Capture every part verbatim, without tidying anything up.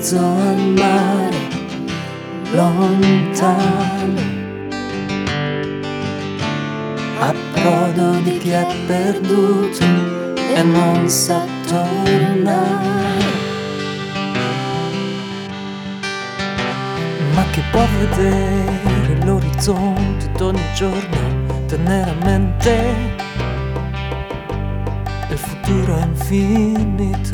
mezzo al mare, lontano, approdo di chi è perduto e non sa tornare. Ma chi può vedere l'orizzonte d'ogni giorno, tenere a mente il futuro è infinito,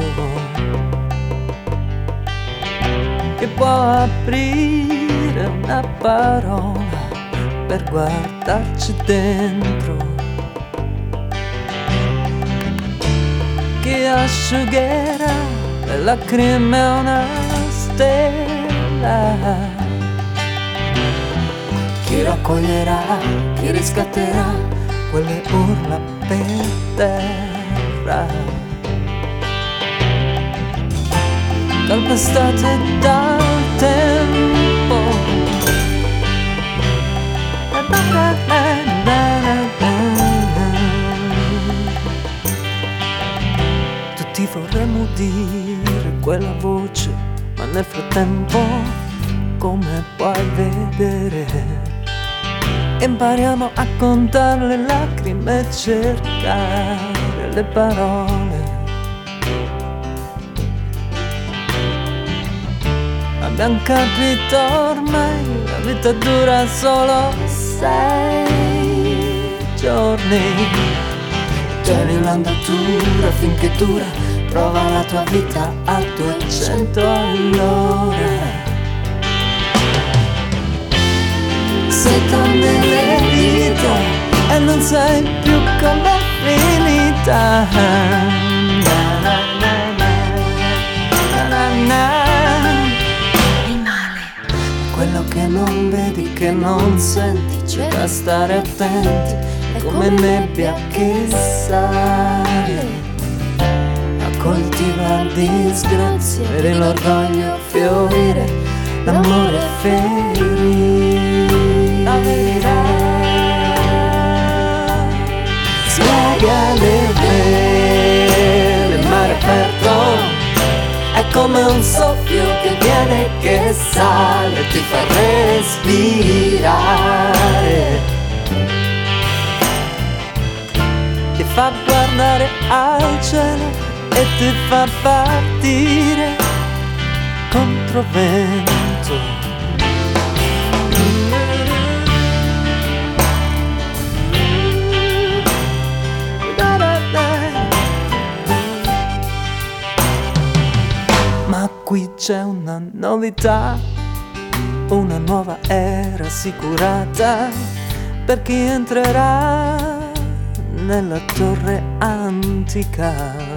che può aprire una parola per guardarci dentro, che asciugherà le lacrime a una stella, chi raccoglierà, chi riscatterà quelle urla per terra, calpestate dal tempo. Tutti vorremmo dire quella voce, ma nel frattempo, come puoi vedere, impariamo a contare le lacrime e cercare le parole. Abbiamo capito ormai, la vita dura solo sei giorni. Tieni l'andatura finché dura, prova la tua vita a duecento all'ora. Sei torni nelle vita e non sai più com'è finita. Na na na na na na. Quello che non vedi, che non senti, c'è da stare attenti, è come nebbia che sale a coltivare disgrazie, vedi l'orgoglio fiorire, l'amore ferire. La verità spiega le vele, il mare aperto è come un soffio che viene e che sale, ti fa respirare, ti fa guardare al cielo e ti fa partire contro vento. Ma qui c'è una novità, una nuova era assicurata per chi entrerà nella torre antica.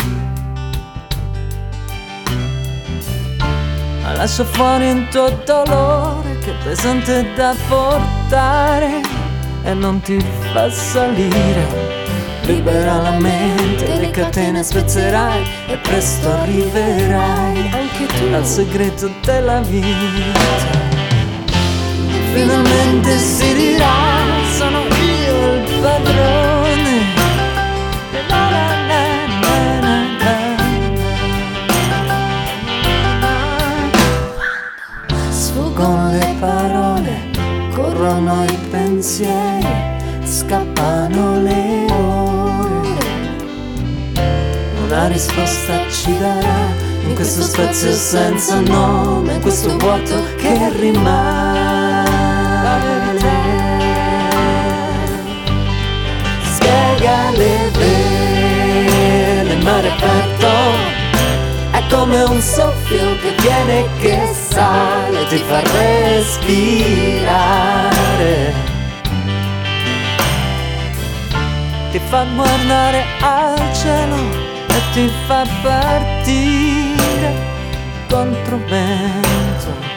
Ma lascia fuori un tuo dolore che è pesante da portare e non ti fa salire. Libera la mente, le catene spezzerai e presto arriverai anche tu al segreto della vita. Finalmente si dirà, sono io il padrone. Sfuggono le parole, corrono i pensieri, scappano le ore. Una risposta ci darà in questo spazio senza nome, in questo vuoto che rimane. Spiega le vele, il mare aperto è come un soffio che viene e che sale, ti fa respirare, ti fa guardare al cielo e ti fa partire contro vento.